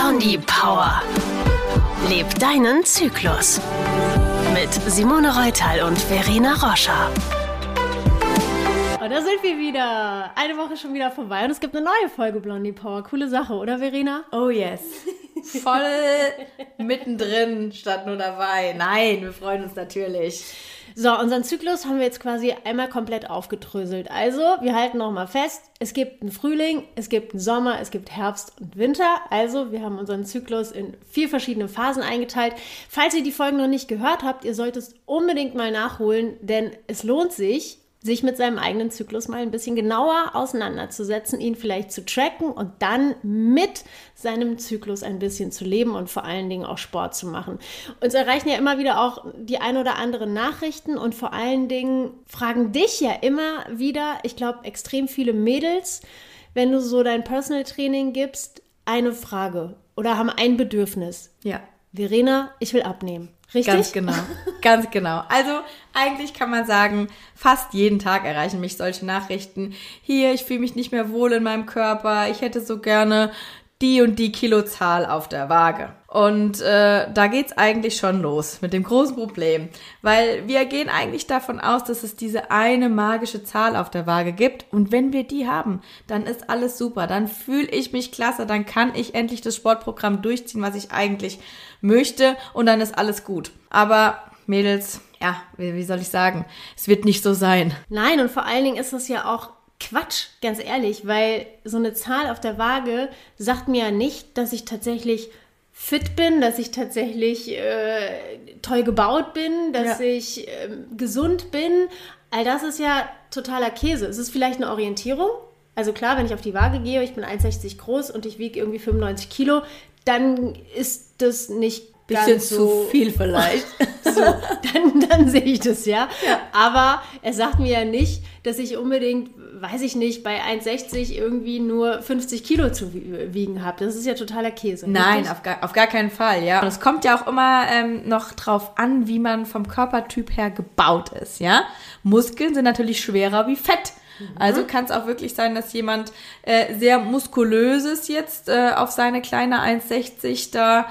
Blondie Power. Leb deinen Zyklus. Mit Simone Reutal und Verena Roscher. Und da sind wir wieder. Eine Woche schon wieder vorbei und es gibt eine neue Folge Blondie Power. Coole Sache, oder Verena? Oh yes. Voll mittendrin statt nur dabei. Nein, wir freuen uns natürlich. So, unseren Zyklus haben wir jetzt quasi einmal komplett aufgedröselt. Also, wir halten nochmal fest, es gibt einen Frühling, es gibt einen Sommer, es gibt Herbst und Winter. Also, wir haben unseren Zyklus in 4 verschiedene Phasen eingeteilt. Falls ihr die Folgen noch nicht gehört habt, ihr solltet es unbedingt mal nachholen, denn es lohnt sich mit seinem eigenen Zyklus mal ein bisschen genauer auseinanderzusetzen, ihn vielleicht zu tracken und dann mit seinem Zyklus ein bisschen zu leben und vor allen Dingen auch Sport zu machen. Uns erreichen ja immer wieder auch die ein oder anderen Nachrichten und vor allen Dingen fragen dich ja immer wieder, ich glaube extrem viele Mädels, wenn du so dein Personal Training gibst, eine Frage oder haben ein Bedürfnis. Ja. Verena, ich will abnehmen. Richtig? Ganz genau. Also eigentlich kann man sagen, fast jeden Tag erreichen mich solche Nachrichten. Hier, ich fühle mich nicht mehr wohl in meinem Körper. Ich hätte so gerne die und die Kilozahl auf der Waage. Und da geht's eigentlich schon los mit dem großen Problem. Weil wir gehen eigentlich davon aus, dass es diese eine magische Zahl auf der Waage gibt. Und wenn wir die haben, dann ist alles super. Dann fühle ich mich klasse. Dann kann ich endlich das Sportprogramm durchziehen, was ich eigentlich möchte. Und dann ist alles gut. Aber Mädels, ja, wie soll ich sagen? Es wird nicht so sein. Nein, und vor allen Dingen ist es ja auch Quatsch, ganz ehrlich, weil so eine Zahl auf der Waage sagt mir ja nicht, dass ich tatsächlich fit bin, dass ich tatsächlich toll gebaut bin, dass ich gesund bin. All das ist ja totaler Käse. Es ist vielleicht eine Orientierung. Also klar, wenn ich auf die Waage gehe, ich bin 1,60 groß und ich wiege irgendwie 95 Kilo, dann ist das nicht bisschen ganz so zu viel vielleicht. So, dann sehe ich das, ja. Aber er sagt mir ja nicht, dass ich unbedingt, weiß ich nicht, bei 1,60 irgendwie nur 50 Kilo zu wiegen habe. Das ist ja totaler Käse. Nein, auf gar keinen Fall, ja. Und es kommt ja auch immer noch drauf an, wie man vom Körpertyp her gebaut ist, ja. Muskeln sind natürlich schwerer wie Fett. Also kann es auch wirklich sein, dass jemand sehr muskulöses jetzt auf seine kleine 1,60 da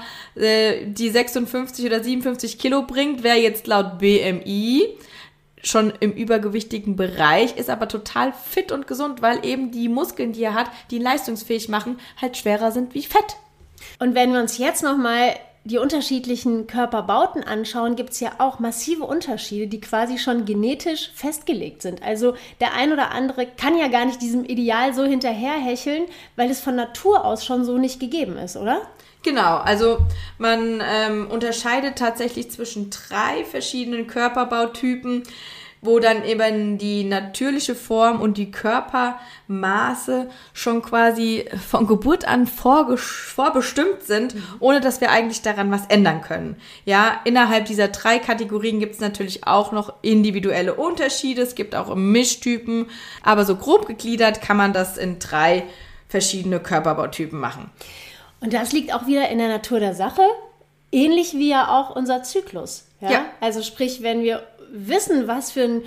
die 56 oder 57 Kilo bringt, wäre jetzt laut BMI schon im übergewichtigen Bereich, ist aber total fit und gesund, weil eben die Muskeln, die er hat, die ihn leistungsfähig machen, halt schwerer sind wie Fett. Und wenn wir uns jetzt nochmal die unterschiedlichen Körperbauten anschauen, gibt es ja auch massive Unterschiede, die quasi schon genetisch festgelegt sind. Also der ein oder andere kann ja gar nicht diesem Ideal so hinterherhecheln, weil es von Natur aus schon so nicht gegeben ist, oder? Genau, also man unterscheidet tatsächlich zwischen 3 verschiedenen Körperbautypen, wo dann eben die natürliche Form und die Körpermaße schon quasi von Geburt an vorbestimmt sind, ohne dass wir eigentlich daran was ändern können. Ja, innerhalb dieser 3 Kategorien gibt es natürlich auch noch individuelle Unterschiede. Es gibt auch Mischtypen, aber so grob gegliedert kann man das in 3 verschiedene Körperbautypen machen. Und das liegt auch wieder in der Natur der Sache, ähnlich wie ja auch unser Zyklus. Ja? Also sprich, wenn wir wissen, was für ein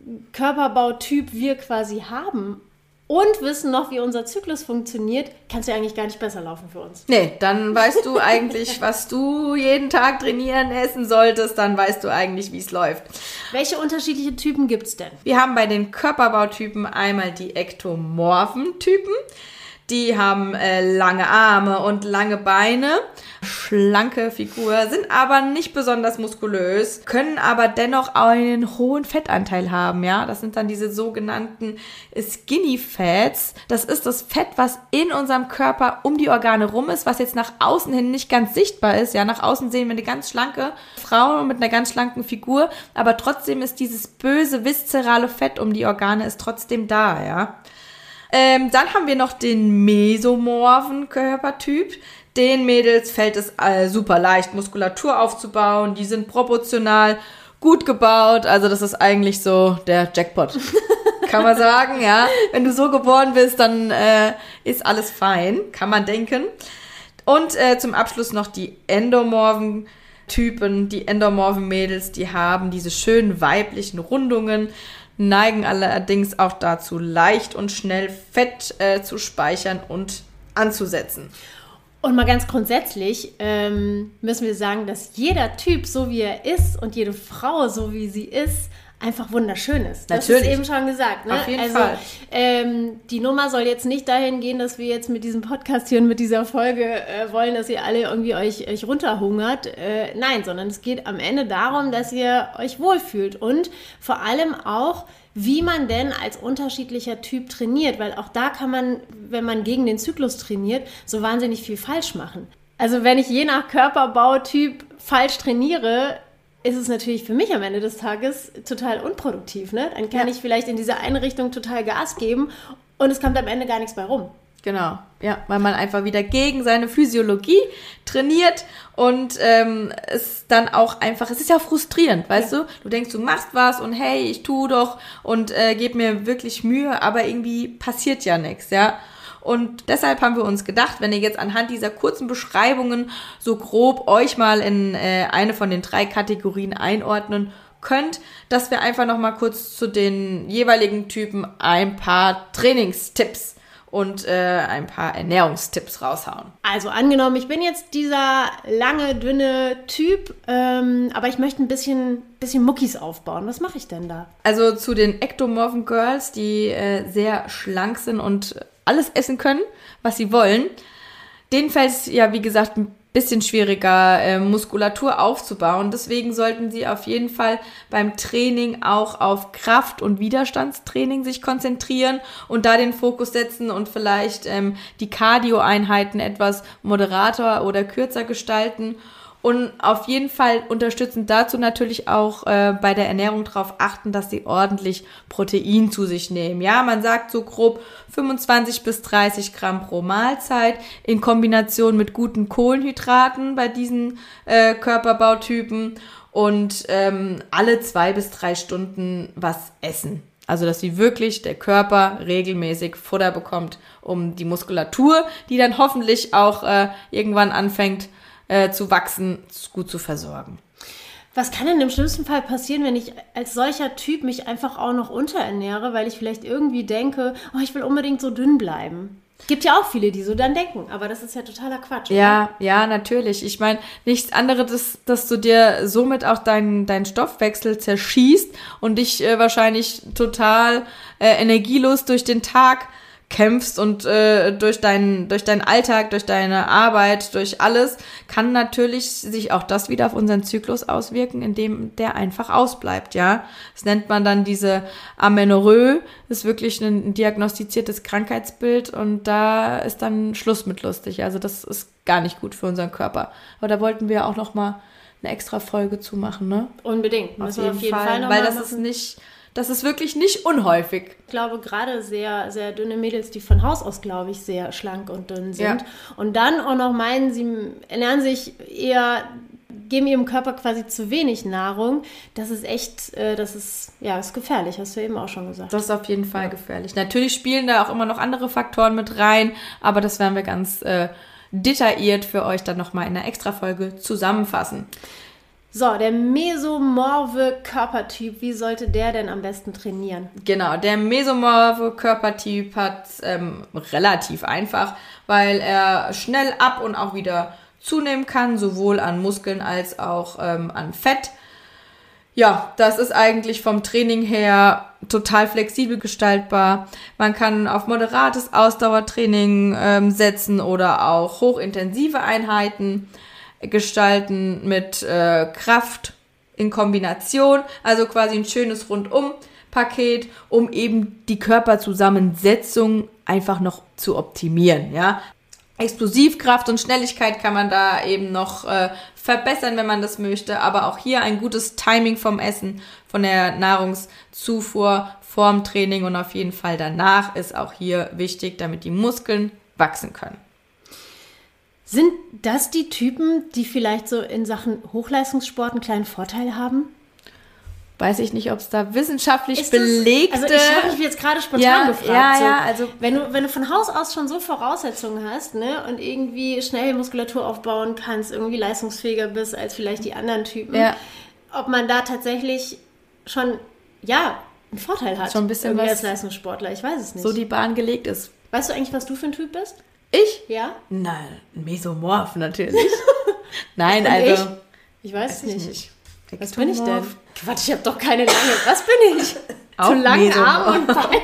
Körperbautyp wir quasi haben und wissen noch, wie unser Zyklus funktioniert, kann es ja eigentlich gar nicht besser laufen für uns. Nee, dann weißt du eigentlich, was du jeden Tag trainieren, essen solltest, dann weißt du eigentlich, wie es läuft. Welche unterschiedlichen Typen gibt es denn? Wir haben bei den Körperbautypen einmal die ektomorphen Typen. Die haben lange Arme und lange Beine, schlanke Figur, sind aber nicht besonders muskulös, können aber dennoch einen hohen Fettanteil haben, ja. Das sind dann diese sogenannten Skinny Fats. Das ist das Fett, was in unserem Körper um die Organe rum ist, was jetzt nach außen hin nicht ganz sichtbar ist, ja. Nach außen sehen wir eine ganz schlanke Frau mit einer ganz schlanken Figur, aber trotzdem ist dieses böse, viszerale Fett um die Organe ist trotzdem da, ja. Dann haben wir noch den mesomorphen Körpertyp. Den Mädels fällt es super leicht, Muskulatur aufzubauen. Die sind proportional gut gebaut. Also das ist eigentlich so der Jackpot. Kann man sagen, ja. Wenn du so geboren bist, dann ist alles fein, kann man denken. Und zum Abschluss noch die endomorphen Typen. Die endomorphen Mädels, die haben diese schönen weiblichen Rundungen, neigen allerdings auch dazu, leicht und schnell Fett zu speichern und anzusetzen. Und mal ganz grundsätzlich müssen wir sagen, dass jeder Typ, so wie er ist und jede Frau, so wie sie ist, einfach wunderschön ist. Das ist eben schon gesagt. Ne? Auf jeden Fall. Die Nummer soll jetzt nicht dahin gehen, dass wir jetzt mit diesem Podcast hier und mit dieser Folge wollen, dass ihr alle irgendwie euch runterhungert. Nein, sondern es geht am Ende darum, dass ihr euch wohlfühlt und vor allem auch, wie man denn als unterschiedlicher Typ trainiert, weil auch da kann man, wenn man gegen den Zyklus trainiert, so wahnsinnig viel falsch machen. Also wenn ich je nach Körperbautyp falsch trainiere, ist es natürlich für mich am Ende des Tages total unproduktiv. Ne? Dann kann ich vielleicht in diese eine Richtung total Gas geben und es kommt am Ende gar nichts bei rum. Genau, ja, weil man einfach wieder gegen seine Physiologie trainiert und es dann auch einfach, es ist ja frustrierend, weißt du? Du denkst, du machst was und hey, ich tue doch und gebe mir wirklich Mühe, aber irgendwie passiert ja nichts, ja? Und deshalb haben wir uns gedacht, wenn ihr jetzt anhand dieser kurzen Beschreibungen so grob euch mal in eine von den 3 Kategorien einordnen könnt, dass wir einfach nochmal kurz zu den jeweiligen Typen ein paar Trainingstipps und ein paar Ernährungstipps raushauen. Also angenommen, ich bin jetzt dieser lange, dünne Typ, aber ich möchte ein bisschen Muckis aufbauen. Was mache ich denn da? Also zu den ektomorphen Girls, die sehr schlank sind und alles essen können, was sie wollen, denen fällt es ja, wie gesagt, ein bisschen schwieriger, Muskulatur aufzubauen. Deswegen sollten sie auf jeden Fall beim Training auch auf Kraft- und Widerstandstraining sich konzentrieren und da den Fokus setzen und vielleicht die Cardio-Einheiten etwas moderater oder kürzer gestalten. Und auf jeden Fall unterstützend dazu natürlich auch bei der Ernährung darauf achten, dass sie ordentlich Protein zu sich nehmen. Ja, man sagt so grob 25 bis 30 Gramm pro Mahlzeit in Kombination mit guten Kohlenhydraten bei diesen Körperbautypen und alle 2 bis 3 Stunden was essen. Also, dass sie wirklich der Körper regelmäßig Futter bekommt, um die Muskulatur, die dann hoffentlich auch irgendwann anfängt zu wachsen, gut zu versorgen. Was kann denn im schlimmsten Fall passieren, wenn ich als solcher Typ mich einfach auch noch unterernähre, weil ich vielleicht irgendwie denke, oh, ich will unbedingt so dünn bleiben? Gibt ja auch viele, die so dann denken, aber das ist ja totaler Quatsch. Ja, oder? Ja, natürlich. Ich meine, nichts anderes, dass du dir somit auch deinen Stoffwechsel zerschießt und dich wahrscheinlich total energielos durch den Tag kämpfst und durch deinen Alltag, durch deine Arbeit, durch alles, kann natürlich sich auch das wieder auf unseren Zyklus auswirken, indem der einfach ausbleibt, ja. Das nennt man dann diese Amenorrhoe, ist wirklich ein diagnostiziertes Krankheitsbild und da ist dann Schluss mit lustig. Also das ist gar nicht gut für unseren Körper. Aber da wollten wir auch noch mal eine extra Folge zu machen, ne? Unbedingt. Auf jeden Fall noch weil das ist wirklich nicht unhäufig. Ich glaube, gerade sehr, sehr dünne Mädels, die von Haus aus, glaube ich, sehr schlank und dünn sind. Ja. Und dann auch noch meinen, sie ernähren sich eher, geben ihrem Körper quasi zu wenig Nahrung. Das ist echt, ist gefährlich, hast du eben auch schon gesagt. Das ist auf jeden Fall gefährlich. Natürlich spielen da auch immer noch andere Faktoren mit rein, aber das werden wir ganz detailliert für euch dann nochmal in einer Extra-Folge zusammenfassen. So, der mesomorphe Körpertyp, wie sollte der denn am besten trainieren? Genau, der mesomorphe Körpertyp hat relativ einfach, weil er schnell ab und auch wieder zunehmen kann, sowohl an Muskeln als auch an Fett. Ja, das ist eigentlich vom Training her total flexibel gestaltbar. Man kann auf moderates Ausdauertraining setzen oder auch hochintensive Einheiten gestalten mit Kraft in Kombination, also quasi ein schönes Rundum-Paket, um eben die Körperzusammensetzung einfach noch zu optimieren, ja. Explosivkraft und Schnelligkeit kann man da eben noch verbessern, wenn man das möchte, aber auch hier ein gutes Timing vom Essen, von der Nahrungszufuhr, vorm Training und auf jeden Fall danach ist auch hier wichtig, damit die Muskeln wachsen können. Sind das die Typen, die vielleicht so in Sachen Hochleistungssport einen kleinen Vorteil haben? Weiß ich nicht, ob es da wissenschaftlich belegte... Also ich habe mich jetzt gerade spontan gefragt. Also wenn du von Haus aus schon so Voraussetzungen hast, ne, und irgendwie schnell Muskulatur aufbauen kannst, irgendwie leistungsfähiger bist als vielleicht die anderen Typen, ob man da tatsächlich schon, einen Vorteil hat. Schon ein bisschen was als Leistungssportler, ich weiß es nicht. So die Bahn gelegt ist. Weißt du eigentlich, was du für ein Typ bist? Ich? Ja? Nein, Mesomorph natürlich. Nein, Und also... Ich weiß ich nicht. Was bin ich denn? Quatsch, ich habe doch keine lange. Was bin ich? Auch Zu lange Mesomorph. Arme und Beine.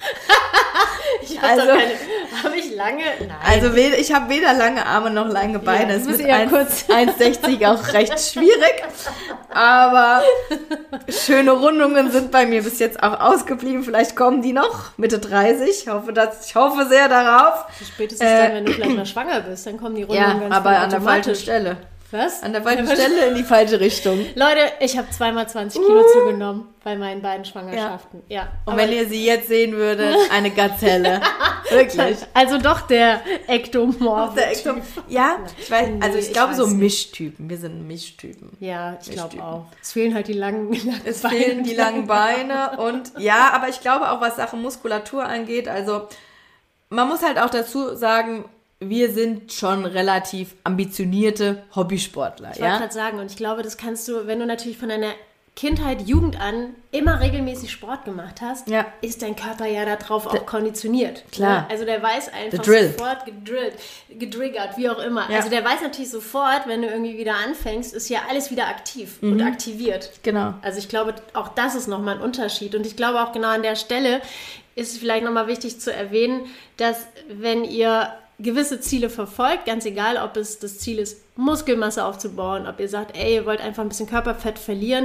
Ich habe doch keine. Habe ich lange? Nein. Also ich habe weder lange Arme noch lange Beine. Ja, Es du ist bist mit eher kurz. 1,60 auch recht schwierig. Aber schöne Rundungen sind bei mir bis jetzt auch ausgeblieben. Vielleicht kommen die noch Mitte 30. Ich hoffe sehr darauf. Spätestens dann, wenn du vielleicht mal schwanger bist, dann kommen die Rundungen ganz aber an der falschen automatisch. Stelle. Was? An der falschen Stelle in die falsche Richtung. Leute, ich habe zweimal 20 Kilo zugenommen bei meinen beiden Schwangerschaften. Ja. Und wenn ihr sie jetzt sehen würdet, eine Gazelle. Wirklich. Also doch der Ektomorph. Ja, ich weiß, Nee, also ich glaube weiß so nicht. Mischtypen. Wir sind Mischtypen. Ja, ich glaube Mischtypen. auch. Es fehlen halt die langen Es Beine. fehlen die langen Beine und ja, aber ich glaube auch, was Sache Muskulatur angeht, also man muss halt auch dazu sagen, wir sind schon relativ ambitionierte Hobbysportler, Ich wollte gerade sagen, und ich glaube, das kannst du, wenn du natürlich von deiner Kindheit, Jugend an immer regelmäßig Sport gemacht hast, Ja. ist dein Körper ja darauf auch konditioniert. Klar. Ne? Also der weiß einfach The drill. sofort getriggert, wie auch immer. Ja. Also der weiß natürlich sofort, wenn du irgendwie wieder anfängst, ist ja alles wieder aktiv und aktiviert. Genau. Also ich glaube, auch das ist nochmal ein Unterschied. Und ich glaube auch genau an der Stelle ist es vielleicht nochmal wichtig zu erwähnen, dass wenn ihr gewisse Ziele verfolgt, ganz egal, ob es das Ziel ist, Muskelmasse aufzubauen, ob ihr sagt, ey, ihr wollt einfach ein bisschen Körperfett verlieren,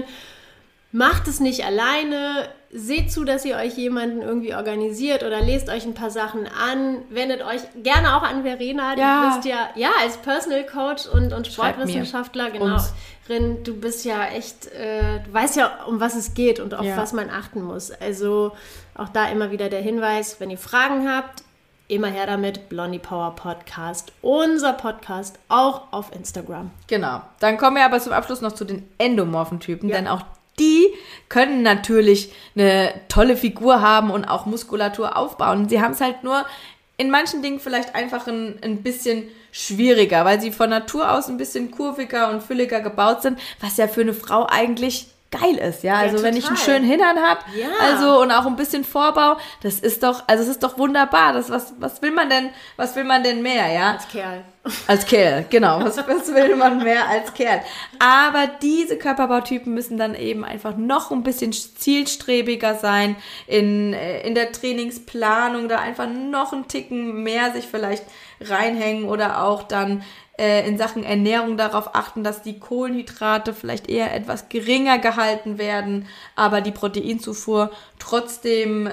macht es nicht alleine, seht zu, dass ihr euch jemanden irgendwie organisiert oder lest euch ein paar Sachen an, wendet euch gerne auch an Verena, Ja. du bist ja als Personal Coach und Sportwissenschaftler, genau. Uns. Rin, du bist ja echt, du weißt ja, um was es geht und auf Ja. was man achten muss. Also auch da immer wieder der Hinweis, wenn ihr Fragen habt, immer her damit, Blondie Power Podcast, unser Podcast, auch auf Instagram. Genau. Dann kommen wir aber zum Abschluss noch zu den endomorphen Typen, Ja. denn auch die können natürlich eine tolle Figur haben und auch Muskulatur aufbauen. Sie haben es halt nur in manchen Dingen vielleicht einfach ein bisschen schwieriger, weil sie von Natur aus ein bisschen kurviger und fülliger gebaut sind, was ja für eine Frau eigentlich geil ist, ja. Also wenn ich einen total. schönen Hintern habe, Ja. also und auch ein bisschen Vorbau, das ist doch, also es ist doch wunderbar. Was will man denn mehr, ja? Als Kerl. Als Kerl, genau. Was will man mehr als Kerl? Aber diese Körperbautypen müssen dann eben einfach noch ein bisschen zielstrebiger sein in der Trainingsplanung, da einfach noch einen Ticken mehr sich vielleicht reinhängen oder auch dann in Sachen Ernährung darauf achten, dass die Kohlenhydrate vielleicht eher etwas geringer gehalten werden, aber die Proteinzufuhr trotzdem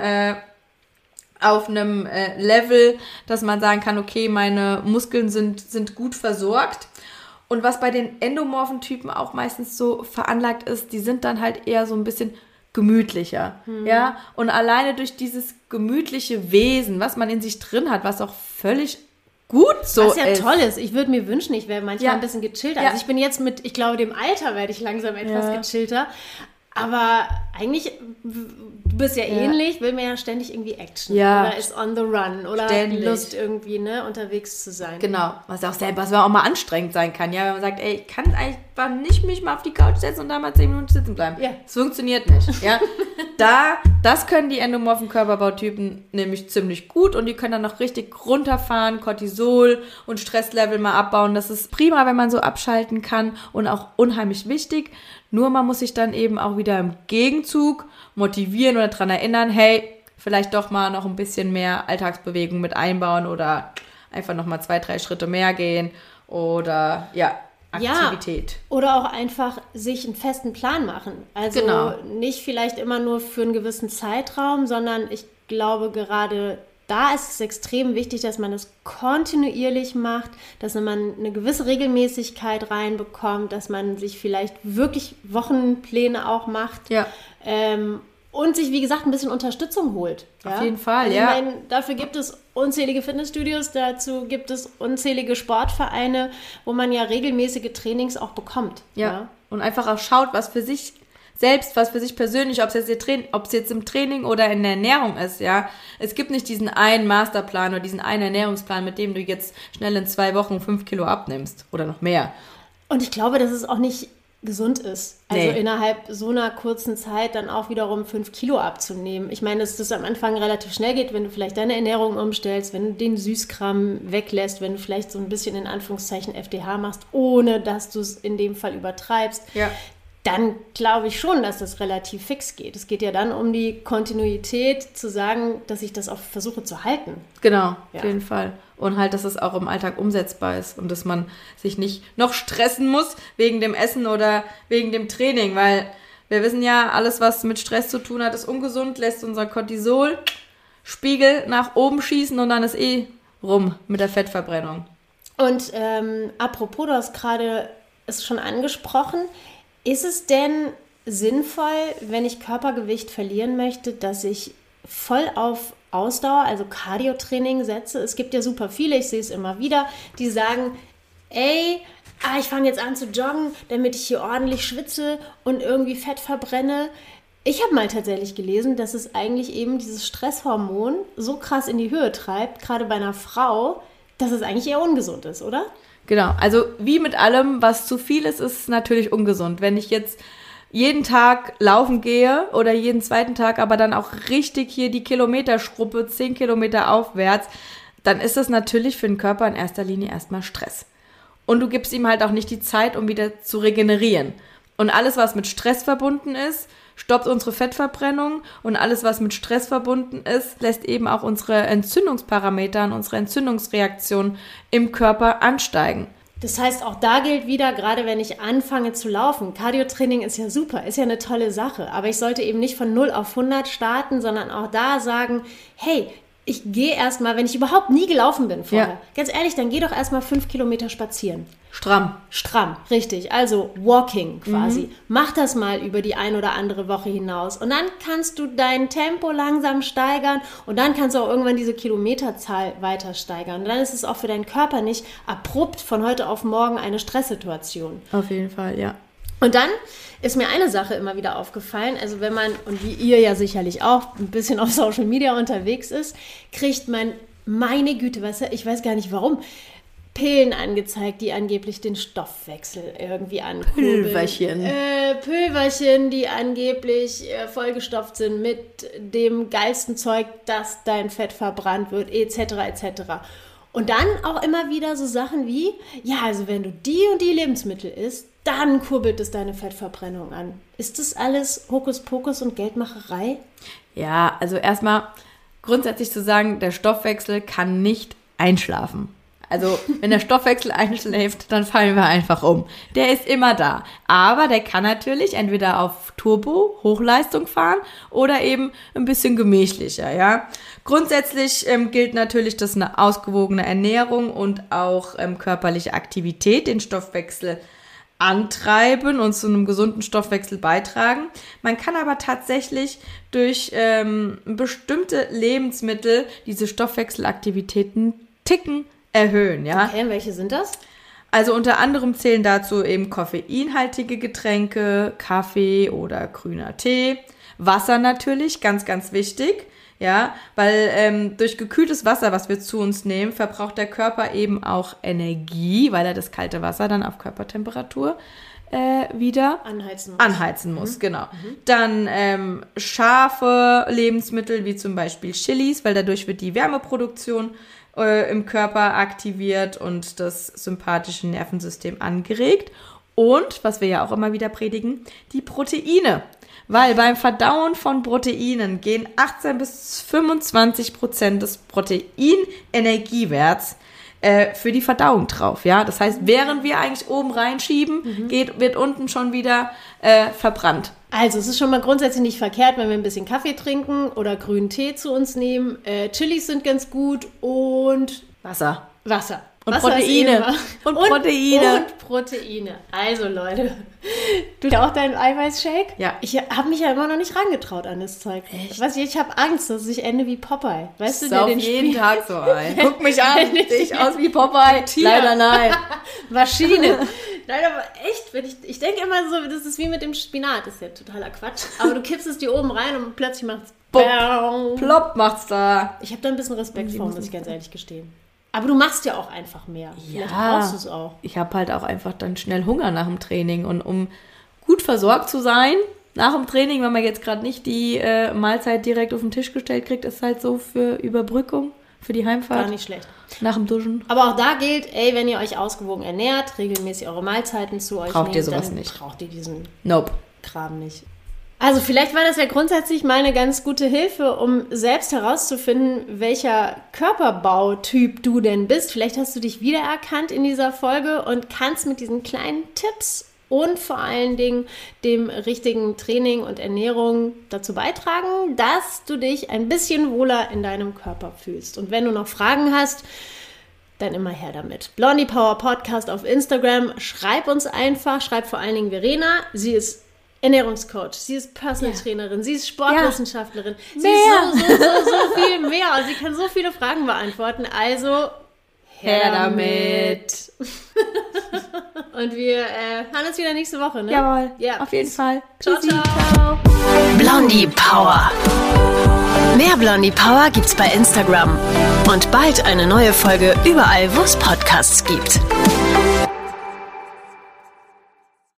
auf einem Level, dass man sagen kann, okay, meine Muskeln sind gut versorgt. Und was bei den endomorphen Typen auch meistens so veranlagt ist, die sind dann halt eher so ein bisschen gemütlicher, ja. Und alleine durch dieses gemütliche Wesen, was man in sich drin hat, was auch völlig gut so Was ja ist. toll ist. Ich würde mir wünschen, ich wäre manchmal Ja. ein bisschen gechillter. Ja. Also ich bin jetzt ich glaube, dem Alter werde ich langsam etwas Ja. gechillter. Aber eigentlich, du bist ja ähnlich, will man ja ständig irgendwie Action. Ja. Oder ist on the run. Oder Ständig. Lust irgendwie, ne, unterwegs zu sein. Genau, was auch mal anstrengend sein kann, ja, wenn man sagt, ey, ich kann einfach nicht mich mal auf die Couch setzen und da mal 10 Minuten sitzen bleiben. Ja. Das funktioniert nicht, ja. Das können die endomorphen Körperbautypen nämlich ziemlich gut und die können dann noch richtig runterfahren, Cortisol und Stresslevel mal abbauen. Das ist prima, wenn man so abschalten kann und auch unheimlich wichtig. Nur man muss sich dann eben auch wieder im Gegenzug motivieren oder daran erinnern, hey, vielleicht doch mal noch ein bisschen mehr Alltagsbewegung mit einbauen oder einfach noch mal 2-3 Schritte mehr gehen oder Aktivität. Oder auch einfach sich einen festen Plan machen. Also Genau. nicht vielleicht immer nur für einen gewissen Zeitraum, sondern ich glaube, gerade da ist es extrem wichtig, dass man das kontinuierlich macht, dass man eine gewisse Regelmäßigkeit reinbekommt, dass man sich vielleicht wirklich Wochenpläne auch macht. Ja. Und sich, wie gesagt, ein bisschen Unterstützung holt. Auf jeden Fall, also ja. Ich meine, dafür gibt es unzählige Fitnessstudios, dazu gibt es unzählige Sportvereine, wo man ja regelmäßige Trainings auch bekommt. Ja. Und einfach auch schaut, was für sich selbst, was für sich persönlich, ob es jetzt im Training oder in der Ernährung ist, ja. Es gibt nicht diesen einen Masterplan oder diesen einen Ernährungsplan, mit dem du jetzt schnell in 2 Wochen 5 Kilo abnimmst oder noch mehr. Und ich glaube, das ist auch nicht gesund ist. Also innerhalb so einer kurzen Zeit dann auch wiederum 5 Kilo abzunehmen. Ich meine, dass das am Anfang relativ schnell geht, wenn du vielleicht deine Ernährung umstellst, wenn du den Süßkram weglässt, wenn du vielleicht so ein bisschen in Anführungszeichen FDH machst, ohne dass du es in dem Fall übertreibst. Ja. Dann glaube ich schon, dass das relativ fix geht. Es geht ja dann um die Kontinuität, zu sagen, dass ich das auch versuche zu halten. Genau, auf jeden Fall. Und halt, dass es auch im Alltag umsetzbar ist und dass man sich nicht noch stressen muss wegen dem Essen oder wegen dem Training, weil wir wissen ja, alles, was mit Stress zu tun hat, ist ungesund, lässt unser Cortisolspiegel nach oben schießen und dann ist rum mit der Fettverbrennung. Und apropos, du hast gerade es schon angesprochen, ist es denn sinnvoll, wenn ich Körpergewicht verlieren möchte, dass ich voll auf Ausdauer, also Cardio-Training setze? Es gibt ja super viele, ich sehe es immer wieder, die sagen, ich fange jetzt an zu joggen, damit ich hier ordentlich schwitze und irgendwie Fett verbrenne. Ich habe mal tatsächlich gelesen, dass es eigentlich eben dieses Stresshormon so krass in die Höhe treibt, gerade bei einer Frau, dass es eigentlich eher ungesund ist, oder? Genau, also wie mit allem, was zu viel ist, ist natürlich ungesund. Wenn ich jetzt jeden Tag laufen gehe oder jeden zweiten Tag, aber dann auch richtig hier die Kilometerschruppe, 10 Kilometer aufwärts, dann ist das natürlich für den Körper in erster Linie erstmal Stress. Und du gibst ihm halt auch nicht die Zeit, um wieder zu regenerieren. Und alles, was mit Stress verbunden ist, stoppt unsere Fettverbrennung, und alles, was mit Stress verbunden ist, lässt eben auch unsere Entzündungsparameter und unsere Entzündungsreaktion im Körper ansteigen. Das heißt, auch da gilt wieder, gerade wenn ich anfange zu laufen, Cardio-Training ist ja super, ist ja eine tolle Sache, aber ich sollte eben nicht von 0 auf 100 starten, sondern auch da sagen, hey, ich gehe erstmal, wenn ich überhaupt nie gelaufen bin vorher, ganz ehrlich, dann geh doch erstmal 5 Kilometer spazieren. Stramm, richtig. Also Walking quasi. Mach das mal über die ein oder andere Woche hinaus. Und dann kannst du dein Tempo langsam steigern und dann kannst du auch irgendwann diese Kilometerzahl weiter steigern. Und dann ist es auch für deinen Körper nicht abrupt von heute auf morgen eine Stresssituation. Auf jeden Fall, ja. Und dann ist mir eine Sache immer wieder aufgefallen, also wenn man, und wie ihr ja sicherlich auch ein bisschen auf Social Media unterwegs ist, kriegt man, meine Güte, weißt du, ich weiß gar nicht warum, Pillen angezeigt, die angeblich den Stoffwechsel irgendwie ankurbeln. Pülverchen, die angeblich vollgestopft sind mit dem geilsten Zeug, dass dein Fett verbrannt wird, etc. etc. Und dann auch immer wieder so Sachen wie, ja, also wenn du die und die Lebensmittel isst, dann kurbelt es deine Fettverbrennung an. Ist das alles Hokuspokus und Geldmacherei? Ja, also erstmal grundsätzlich zu sagen, der Stoffwechsel kann nicht einschlafen. Also wenn der Stoffwechsel einschläft, dann fallen wir einfach um. Der ist immer da. Aber der kann natürlich entweder auf Turbo, Hochleistung fahren oder eben ein bisschen gemächlicher, ja. Grundsätzlich gilt natürlich, dass eine ausgewogene Ernährung und auch körperliche Aktivität den Stoffwechsel antreiben und zu einem gesunden Stoffwechsel beitragen. Man kann aber tatsächlich durch bestimmte Lebensmittel diese Stoffwechselaktivitäten ticken erhöhen, ja. Okay, welche sind das? Also unter anderem zählen dazu eben koffeinhaltige Getränke, Kaffee oder grüner Tee, Wasser natürlich, ganz, ganz wichtig, ja, weil durch gekühltes Wasser, was wir zu uns nehmen, verbraucht der Körper eben auch Energie, weil er das kalte Wasser dann auf Körpertemperatur wieder anheizen muss. Genau. Dann scharfe Lebensmittel wie zum Beispiel Chilis, weil dadurch wird die Wärmeproduktion im Körper aktiviert und das sympathische Nervensystem angeregt. Und, was wir ja auch immer wieder predigen, die Proteine. Weil beim Verdauen von Proteinen gehen 18-25% des Proteinenergiewerts für die Verdauung drauf. Ja? Das heißt, während wir eigentlich oben reinschieben, wird unten schon wieder verbrannt. Also es ist schon mal grundsätzlich nicht verkehrt, wenn wir ein bisschen Kaffee trinken oder grünen Tee zu uns nehmen. Chilis sind ganz gut und Wasser. Und Wasser Proteine. Und Proteine. Also Leute, du auch deinen Eiweißshake? Ja. Ich habe mich ja immer noch nicht rangetraut an das Zeug. Echt? Weißt du, ich habe Angst, dass ich ende wie Popeye. Weißt du, der den jeden Tag so ein. Guck mich an, sehe ich aus wie Popeye? Leider nein. Maschine. Nein, aber echt, ich denke immer so, das ist wie mit dem Spinat. Das ist ja totaler Quatsch. Aber du kippst es dir oben rein und plötzlich macht's plopp macht's da. Ich habe da ein bisschen Respekt vor, muss ich ganz ehrlich gestehen. Aber du machst ja auch einfach mehr. Vielleicht brauchst du es auch. Ich habe halt auch einfach dann schnell Hunger nach dem Training. Und um gut versorgt zu sein nach dem Training, wenn man jetzt gerade nicht die Mahlzeit direkt auf den Tisch gestellt kriegt, ist halt so für Überbrückung, für die Heimfahrt. Gar nicht schlecht. Nach dem Duschen. Aber auch da gilt, wenn ihr euch ausgewogen ernährt, regelmäßig eure Mahlzeiten zu euch braucht nehmt, ihr sowas dann nicht. Braucht ihr diesen Nope. Kram nicht. Also vielleicht war das ja grundsätzlich mal eine ganz gute Hilfe, um selbst herauszufinden, welcher Körperbautyp du denn bist. Vielleicht hast du dich wiedererkannt in dieser Folge und kannst mit diesen kleinen Tipps und vor allen Dingen dem richtigen Training und Ernährung dazu beitragen, dass du dich ein bisschen wohler in deinem Körper fühlst. Und wenn du noch Fragen hast, dann immer her damit. Blondie Power Podcast auf Instagram. Schreib uns einfach. Schreib vor allen Dingen Verena. Sie ist Ernährungscoach, sie ist Personal Trainerin, sie ist Sportwissenschaftlerin, sie ist so viel mehr und sie kann so viele Fragen beantworten. Also her damit. Und wir hören uns wieder nächste Woche, ne? Jawohl, ja. Auf jeden Fall. Ciao, Tschüssi. ciao. Blondie Power. Mehr Blondie Power gibt's bei Instagram. Und bald eine neue Folge überall, wo es Podcasts gibt.